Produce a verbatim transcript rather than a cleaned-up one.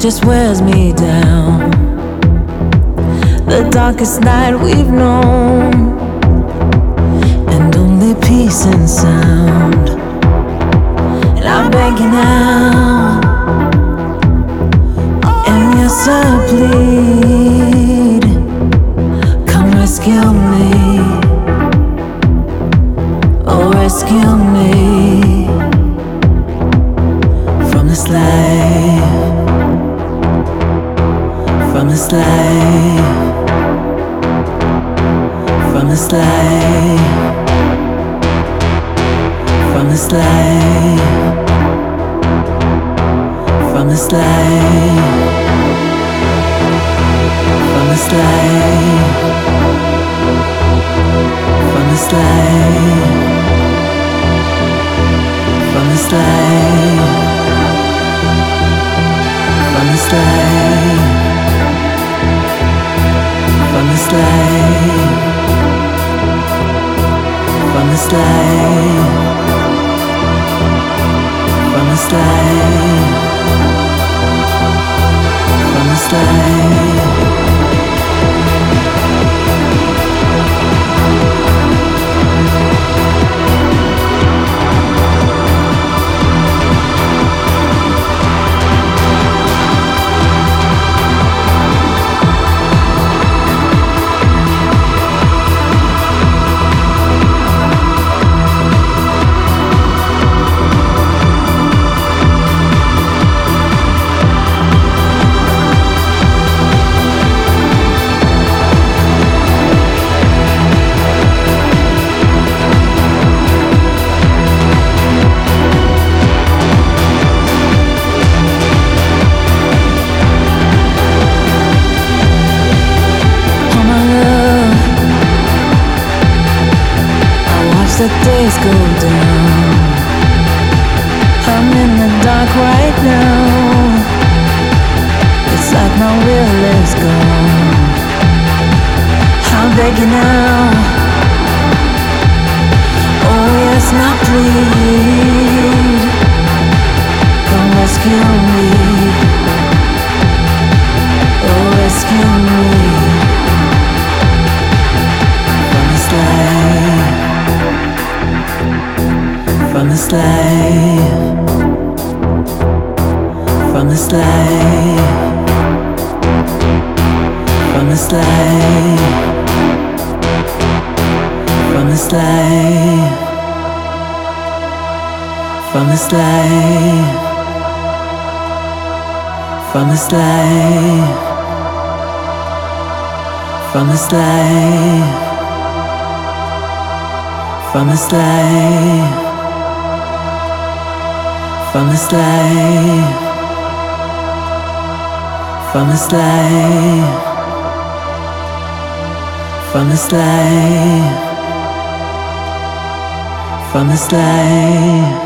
just wears me down. The darkest night we've known, and only peace and sound. And I'm begging out, and yes I plead, come rescue me, oh rescue me from this life, from this life, from this life, from this life, from this life, from this life, from this life, from this life, from this life, from this life, from this life, from this life, from this life. The days go down, I'm in the dark right now. It's like my will is gone. I'm begging now, oh yes now please, come rescue me, oh rescue me from this life, from this life, from this life, from this life, from this life, from this life, from this life, from this life, from this life, from this life, from this life, from this life, from this life.